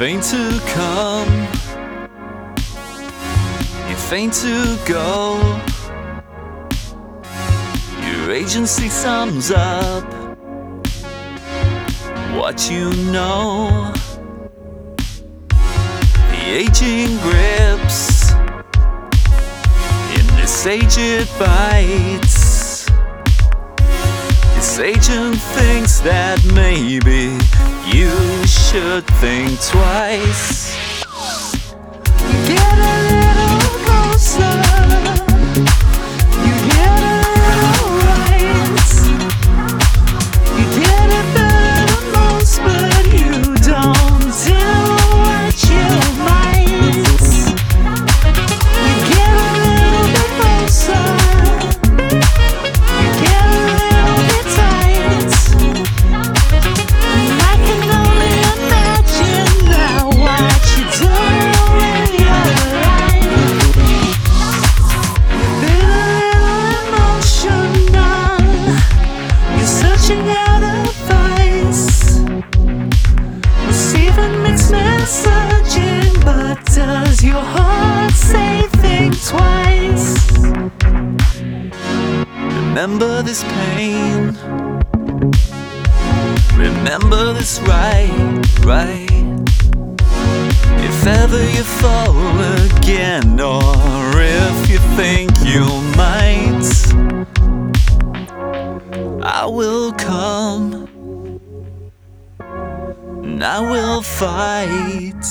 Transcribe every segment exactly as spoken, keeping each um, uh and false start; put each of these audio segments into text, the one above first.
faint to come, you faint to go. Your agency sums up what you know. The aging grips, in this age it bites. This agent thinks that maybe you should think twice. Get a little closer, you get a little right. You get it better than most, but you don't do what you might. You get a little bit closer, you get a little bit tight. And I can only imagine now what you do with your life. You've been a little emotional, you're searching out advice, receiving mixed messaging, but does your heart say think twice? Remember this pain, remember this right, right. If ever you fall again, or if you think you might, I will come and I will fight,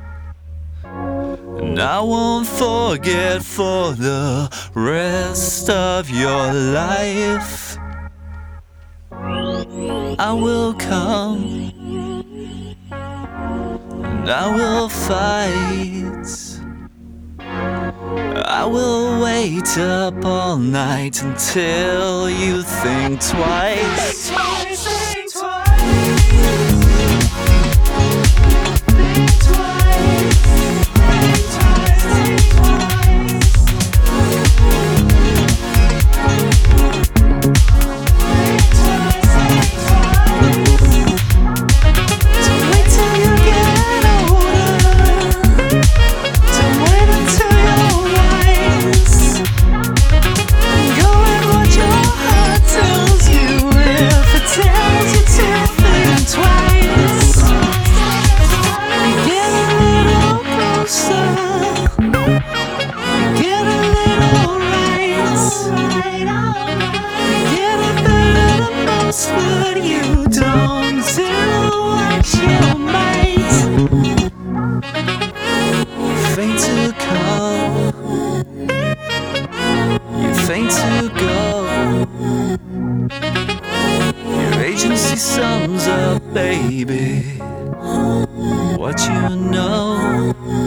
and I won't forget for the rest of your life. I will come and I will fight. I will wait up all night until you think twice. Think twice, think twice. Think twice, think twice, think twice. Think twice, think twice. Don't wait till you get older. Don't wait until you're wise. Go with what your heart tells you, if it tells you to think twice. You get a little closer, you get a little right. You get it better than most, but you don't do what you might. You faint to come, you faint to go. Your agency sums up, baby, what you know.